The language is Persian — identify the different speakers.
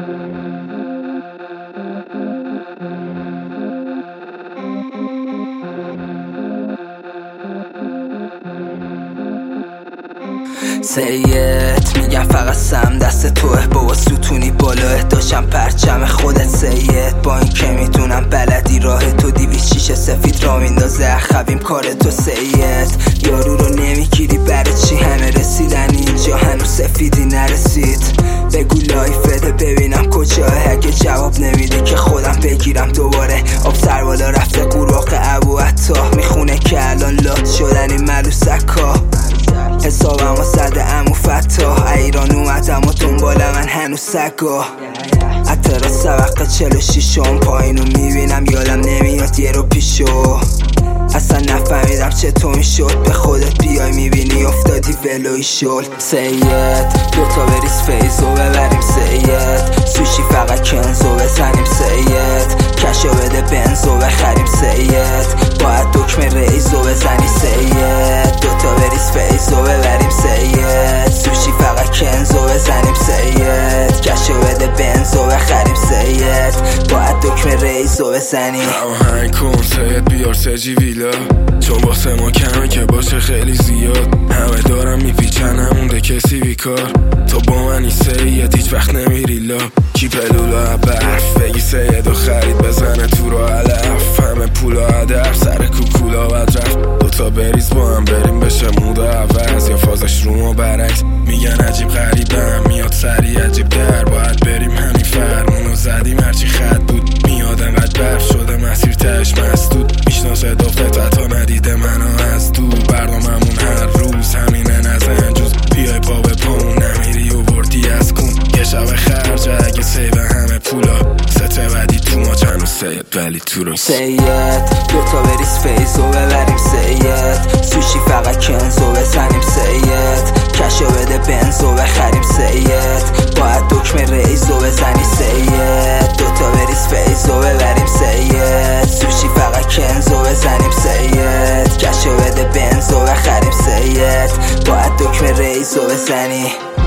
Speaker 1: سید میگم فقط سم دست توه بابا ستونی بالاه داشتم پرچم خودت سید با این که میدونم بلدی راه تو 206 سفید را میندازه اخویم کار تو سید یارو رو نمیگیری برای چی همه رسیدن اینجا هنوز سفیدی نرسید بگو لایف بده ببینم کجاه اگه جواب نمیده که خودم بگیرم دوباره آب سر بالا رفته قراق ابو عطا میخونه که الان لات شدن این ملوسکا حسابمو زده امو فتا ایران اومدم و دنبال من هنوز سگا اترا سبق 46 پایینو میبینم یادم نمیاد یه رو پیشو اصلا نفهمیدم چطور میشد به خودت بیای میبینی افتادی ولوی شل سید دوتا بریز فیزو ببریم سید سوشی فقط کنزو بزنیم سید کشو بده بنزو بخریم سید باید دکمه ریزو بزنی سید دوتا بریز فیزو ببریم سید سوشی فقط کنزو بزنیم سید کشو بده بنزو بخریم سید باید دکمه ریزو بزنی
Speaker 2: هماهنگ کن سید بیار سجی ویلا چون واسه ما کمه که باشه خیلی زیاد همه دارم میپیچن همونده کسی بیکار تو با منی سید هیچ وقت نمیری لا کی پلولا برف بگی سید و خرید بزنه تو رو علف همه پولا هدف سر کوکولا بد رفت دوتا بریز با هم بریم بشه مود عوض یا فازش رو ما برعکس میگن عجیب غریبم میاد سری عجیب در باید بریم همین فرمونو زدیم هرچی خط بود میاد انقدر برف شده مسیر تهش مسدود میشناسه دافت حتی ندیده منو از دور برناممون هر روز همینه نزن جز بیای پا به پامون نمیری و بردی از کون یه شب خرج اگه سیب همه پولا سته بدی تو ما چنو سید ولی تو رو
Speaker 1: سید دوتا بریز فیزو ببریم سید سوشی فقط کنزو بزنیم سید کشو بده بنزو بخریم سید باید دکمه ریزو بزنی سید دوتا بریز فیزو ببریم سید سوشی فقط کنزو بزنیم سید کشو بده بنزو بخریم سید باید دکمه ریزو بزنی